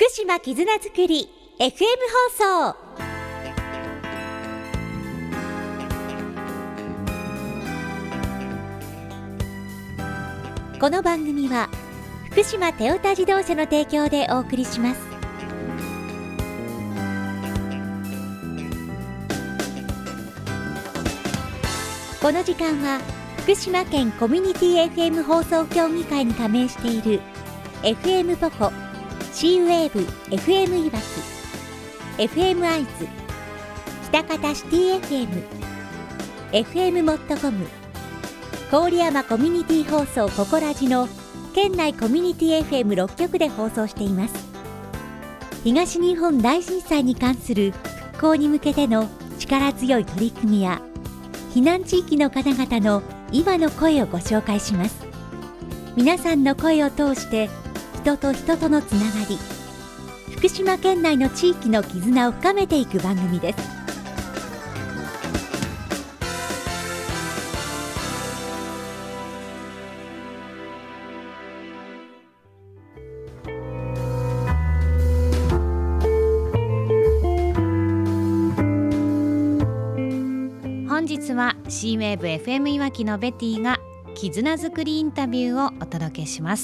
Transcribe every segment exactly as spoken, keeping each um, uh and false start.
福島絆づくり エフエム 放送。この番組は福島トヨタ自動車の提供でお送りします。この時間は福島県コミュニティ エフエム 放送協議会に加盟している エフエム ポコ、シーウェーブ エフエム いわき、エフエム 会津、喜多方シティ エフエム、エフエム モットコム、郡山コミュニティ放送ココラジの県内コミュニティ エフエムろっ 局で放送しています。東日本大震災に関する復興に向けての力強い取り組みや避難地域の方々の今の声をご紹介します。皆さんの声を通して人と人とのつながり、福島県内の地域の絆を深めていく番組です。本日は シーウェーブ エフエム いわきのベティが絆づくりインタビューをお届けします。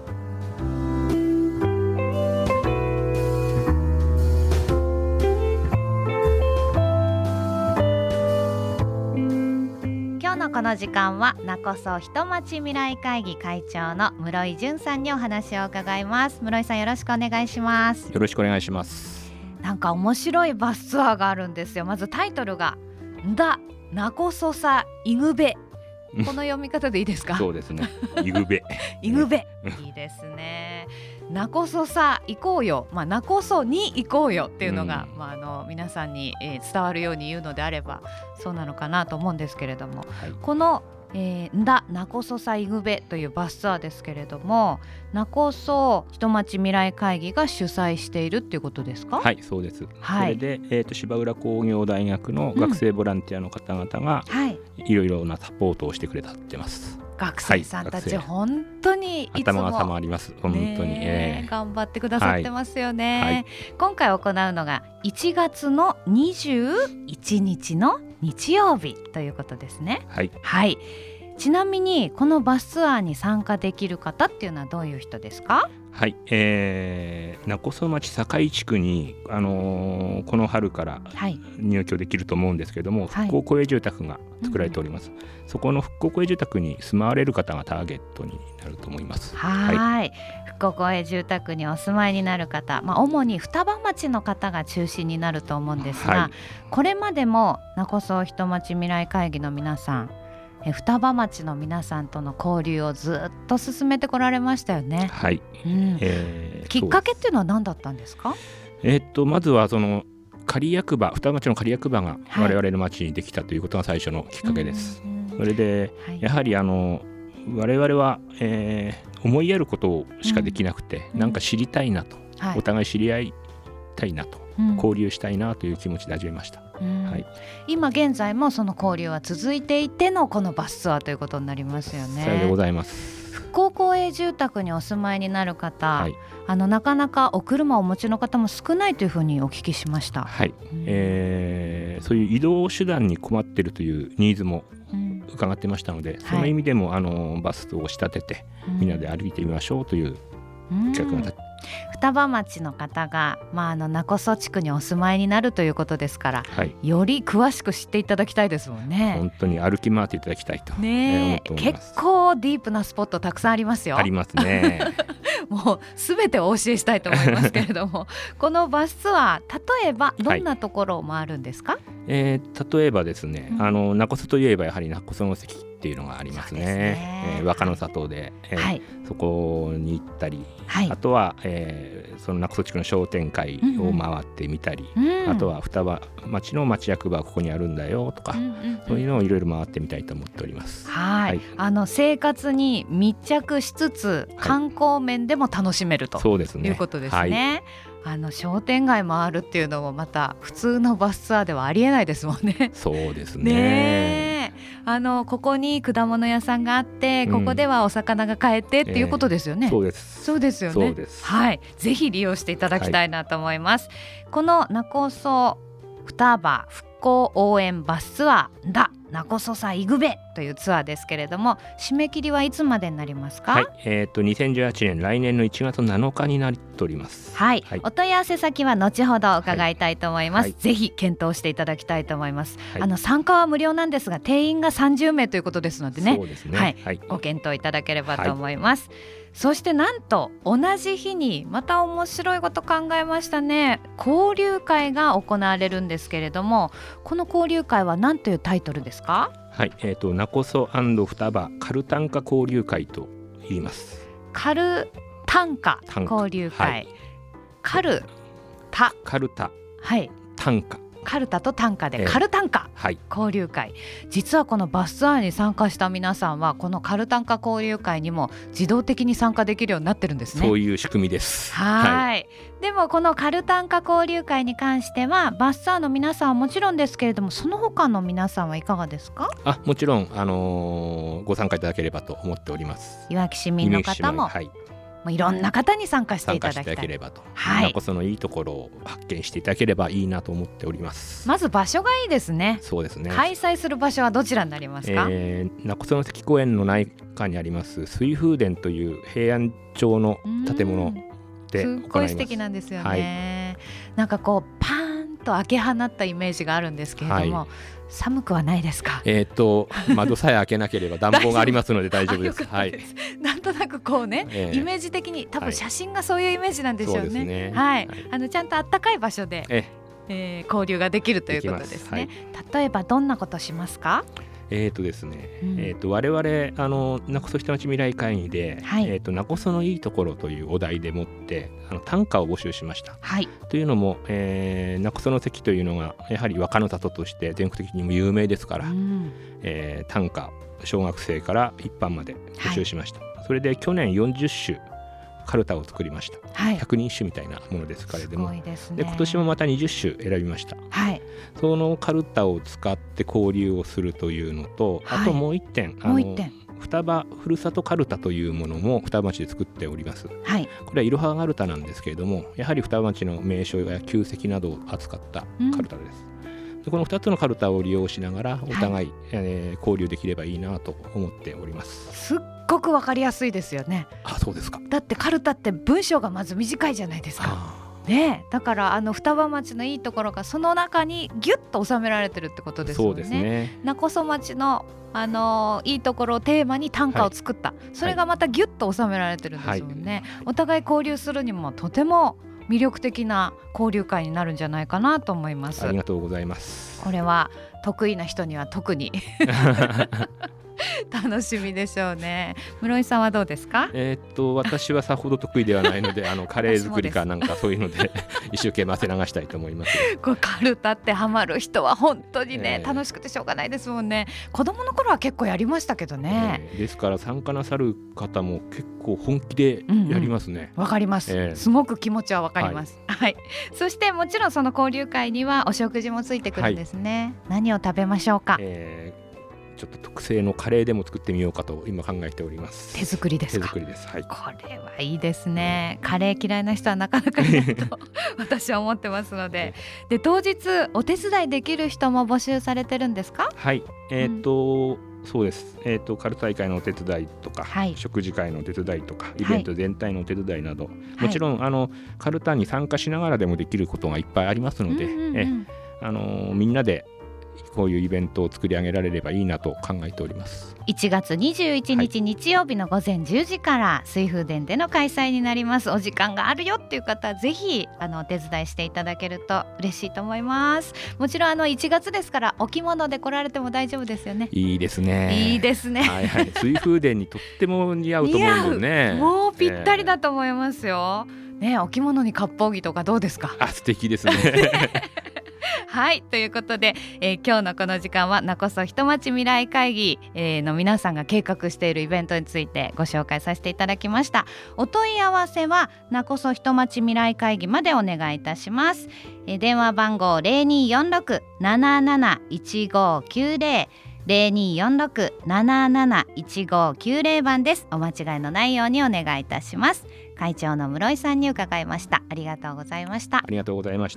今日のこの時間はなこそ人町未来会議会長の室井淳さんにお話を伺います。室井さん、よろしくお願いします。 よろしくお願いします。 なんか面白いバスツアーがあるんですよ。まずタイトルがんだなこそさいぐべ、この読み方でいいですか？ そうですね、いぐべいぐべいいですね。なこそさ行こうよ、まあ、なこそに行こうよっていうのが、うんまあ、あの皆さんに、えー、伝わるように言うのであればそうなのかなと思うんですけれども、はい、このえー、んだなこそさいぐべというバスツアーですけれども、なこそ人町未来会議が主催しているっていうことですか？ はい、そうです、 はい、 それで、えー、と芝浦工業大学の学生ボランティアの方々が、うんはい、いろいろなサポートをしてくれたってます。 学生さんたち、はい、本当にいつも頭が下回ります。本当に、えー、頑張ってくださってますよね、はいはい、今回行うのがいちがつのにじゅういちにちの日曜日ということですね。 はい、 はい、ちなみにこのバスツアーに参加できる方っていうのはどういう人ですか？ はい、えー、勿来町堺地区に、あのー、この春から入居できると思うんですけれども、はい、復興公営住宅が作られております、うん、そこの復興公営住宅に住まわれる方がターゲットになると思います。 はい、はい、復興公営住宅にお住まいになる方、まあ、主に双葉町の方が中心になると思うんですが、はい、これまでもなこそ人町未来会議の皆さん、双葉町の皆さんとの交流をずっと進めてこられましたよね。 はい、うんえー、きっかけっていうのは何だったんですか？ えー、っとまずはその仮役場、双葉町の仮役場が我々の町にできたということが最初のきっかけです、はい、それで、はい、やはりあの我々は、えー、思いやることしかできなくて、うん、なんか知りたいなと、はい、お互い知り合いたいなと、うん、交流したいなという気持ちで始めました。うんはい、 今現在もその交流は続いていてのこのバスツアーということになりますよね。 さようでございます。 復興公営住宅にお住まいになる方、はい、あのなかなかお車をお持ちの方も少ないというふうにお聞きしました。 はい、うんえー、そういう移動手段に困っているというニーズも伺ってましたので、うん、その意味でも、はい、あのバスを仕立ててみんなで歩いてみましょうという企画が立って、うん双葉町の方が、まあ、あの勿来地区にお住まいになるということですから、はい、より詳しく知っていただきたいですもんね。 本当に歩き回っていただきたいと、 ねえー、思っております。 結構ディープなスポットたくさんありますよ。 ありますねもうすべてお教えしたいと思いますけれどもこのバスツアー、例えばどんなところを回るんですか？はいえー、例えばですね、うん、あの勿来といえばやはり勿来の関っていうのがありますね。そうですね、えー、若の里で、えーはい、そこに行ったり、はい、あとは、えー、その勿来地区の商店会を回ってみたり、うんうん、あとは双葉町の町役場はここにあるんだよとか、うんうんうん、そういうのをいろいろ回ってみたいと思っております。 はい、はい、あの生活に密着しつつ観光面でも楽しめると、はい、そうですね、いうことですね。はい、あの商店街回るっていうのもまた普通のバスツアーではありえないですもんね。 そうですね。 ねあのここに果物屋さんがあって、ここではお魚が買えてっていうことですよね、 えー、そうですそうですよね。 そうです、 はい、ぜひ利用していただきたいなと思います、はい、このなこそ双葉復興応援バスツアーだなこそさいぐべというツアーですけれども、締め切りはいつまでになりますか？ はい、えー、とにせんじゅうはちねん来年のいちがつなのかになっております。 はい、はい、お問い合わせ先は後ほど伺いたいと思います、はいはい、ぜひ検討していただきたいと思います、はい、あの参加は無料なんですが定員がさんじゅうめいということですのでね、 そうですね、 はいはい、 ご検討いただければと思います、はい、そしてなんと同じ日にまた面白いこと考えましたね。交流会が行われるんですけれども、この交流会は何というタイトルですか？ はい、えーと、なこそ双葉カルタンカ交流会と言います。 カルタンカ交流会、はい、カルタカルタ、 はい、 タンカ、 カルタとタンカでカルタンカ交流会、はい、実はこのバスツアーに参加した皆さんはこのカルタンカ交流会にも自動的に参加できるようになってるんですね。 そういう仕組みです。 はい、はい、でもこのカルタンカ交流会に関してはバスツアーの皆さんはもちろんですけれども、その他の皆さんはいかがですか？あ、 もちろん、あのー、ご参加いただければと思っております。 いわき市民の方も、はい、もういろんな方に参加していただきたい、 参加していただければと、 はい、 なこそのいいところを発見していただければいいなと思っております。 まず場所がいいですね。 そうですね。 開催する場所はどちらになりますか？ えー、なこその関公園の内下にあります水風殿という平安町の建物で行います。 すっごい素敵なんですよね、はい、なんかこうパーンと開け放ったイメージがあるんですけれども、はい、寒くはないですか？ えー、と窓さえ開けなければ暖房がありますので大丈夫です。はい、 なんとなくこうね、えー、イメージ的に多分写真がそういうイメージなんでしょうね。はい、そうですね、はい、あのちゃんと暖かい場所で、ええー、交流ができるということですね。はい、例えばどんなことしますか？ えーとですねうんえー、と我々あのなこそ下町未来会議で、はい、えー、となこそのいいところというお題でもってあの短歌を募集しました、はい、というのも、えー、なこその関というのがやはり和歌の里として全国的にも有名ですから、うんえー、短歌小学生から一般まで募集しました、はい、それで去年よんじゅっしゅカルタを作りました、はい、ひゃくにんしゅみたいなものですからでも、すごいですね。で今年もまたにじゅっしゅ選びました、はい、そのカルタを使って交流をするというのと、はい、あともう一点、あのもう一点双葉ふるさとカルタというものも双葉町で作っております、はい、これはいろはカルタなんですけれども、やはり双葉町の名所や旧跡などを扱ったカルタです、うん、でこのふたつのカルタを利用しながらお互い、はいえー、交流できればいいなと思っております。 すっごくわかりやすいですよね。 あ、そうですか。 だってカルタって文章がまず短いじゃないですか、ね、だからあの双葉町のいいところがその中にギュッと収められてるってことですよね。そうですね。なこそ町の、あのー、いいところをテーマに短歌を作った、はい、それがまたギュッと収められてるんですよね、はい、お互い交流するにもとても魅力的な交流会になるんじゃないかなと思います。 ありがとうございます。 これは得意な人には特に楽しみでしょうね。室井さんはどうですか？ えー、っと私はさほど得意ではないのであのカレー作りかなんかそういうので一生懸命汗流したいと思います。 これカルタってハマる人は本当にね、えー、楽しくてしょうがないですもんね。子供の頃は結構やりましたけどね、 えー、ですから参加なさる方も結構本気でやりますね。 わ、うんうん、かります、えー、すごく気持ちはわかります、はいはい、そしてもちろんその交流会にはお食事もついてくるんですね、はい、何を食べましょうか？えーちょっと特製のカレーでも作ってみようかと今考えております。 手作りですか？ 手作りです、はい、 これはいいですね。カレー嫌いな人はなかなかいないと私は思ってますのでで当日お手伝いできる人も募集されてるんですか？はい、えーとうん、 そうです、えーと、カルタ大会のお手伝いとか、はい、食事会のお手伝いとかイベント全体のお手伝いなど、はい、もちろんあのカルタに参加しながらでもできることがいっぱいありますので、うんうんうん、えあのみんなでこういうイベントを作り上げられればいいなと考えております。 いちがつにじゅういちにち、はい、日曜日のごぜんじゅうじから水風殿での開催になります。お時間があるよっていう方はぜひあのお手伝いしていただけると嬉しいと思います。もちろんあのいちがつですからお着物で来られても大丈夫ですよね。 いいですね。 いいですね、 はいはい、水風殿にとっても似合うと思うんだよね。 もうぴったりだと思いますよ、えーね、お着物に割烹着とかどうですか？ あ、素敵ですねはいということで、えー、今日のこの時間はなこそ人町未来会議、えー、の皆さんが計画しているイベントについてご紹介させていただきました。お問い合わせはなこそ人町未来会議までお願いいたします。えー、電話番号 ゼロにーよんろく なななな いちごきゅうゼロゼロにーよんろく なななないちごきゅうゼロ 番です。お間違いのないようにお願いいたします。会長の室井さんに伺いました。ありがとうございました。ありがとうございました。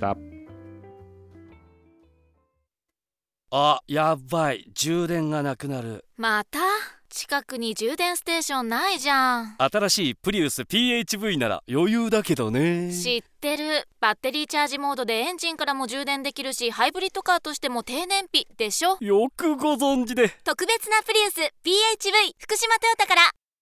あ、やばい、充電がなくなる。 また近くに充電ステーションないじゃん。 新しいプリウス ピーエイチブイ なら余裕だけどね。 知ってる。バッテリーチャージモードでエンジンからも充電できるし、ハイブリッドカーとしても低燃費でしょ。 よくご存知で。 特別なプリウス ピーエイチブイ 福島トヨタから。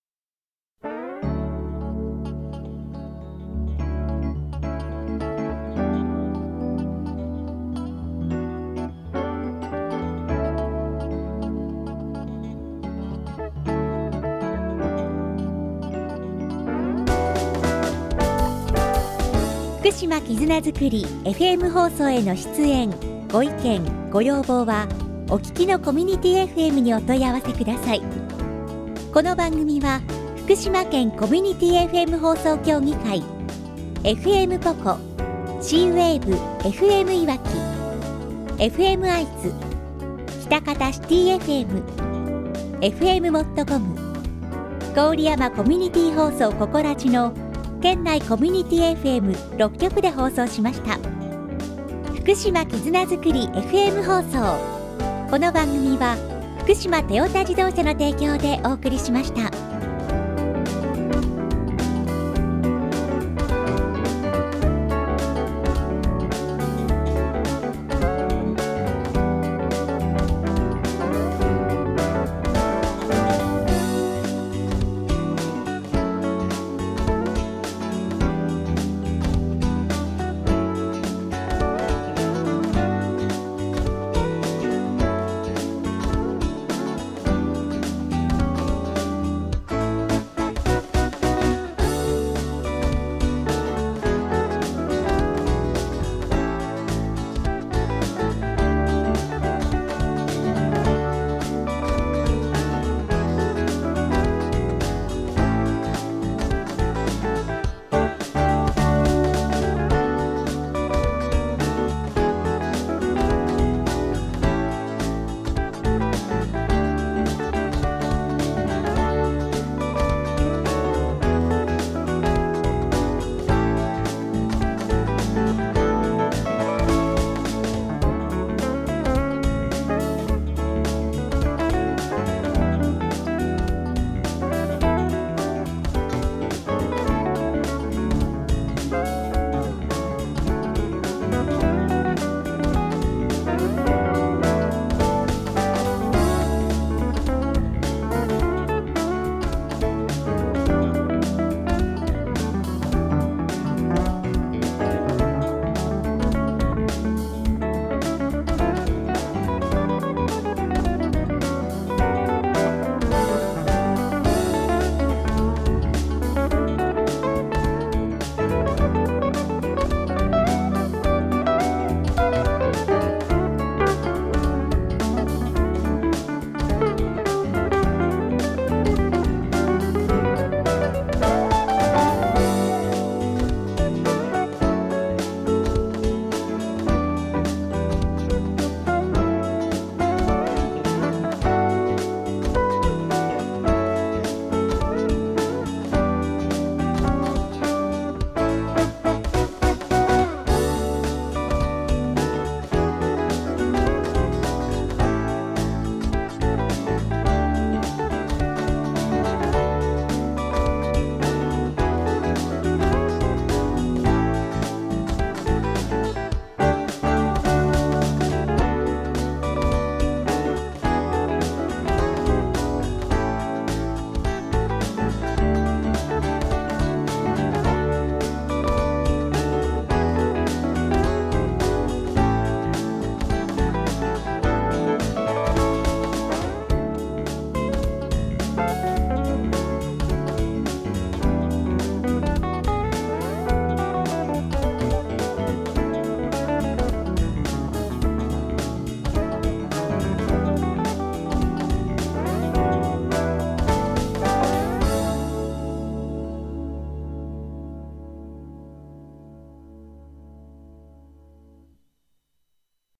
福島絆づくり エフエム 放送への出演ご意見ご要望はお聞きのコミュニティ エフエム にお問い合わせください。この番組は福島県コミュニティ エフエム 放送協議会 エフエム ポコ C ウェーブ エフエム いわき エフエム 愛知喜多方シティ エフエム エフエム モットコム郡山コミュニティ放送ココラジの県内コミュニティ エフエムろっきょくで放送しました。福島絆づくり エフエム 放送。この番組は福島トヨタ自動車の提供でお送りしました。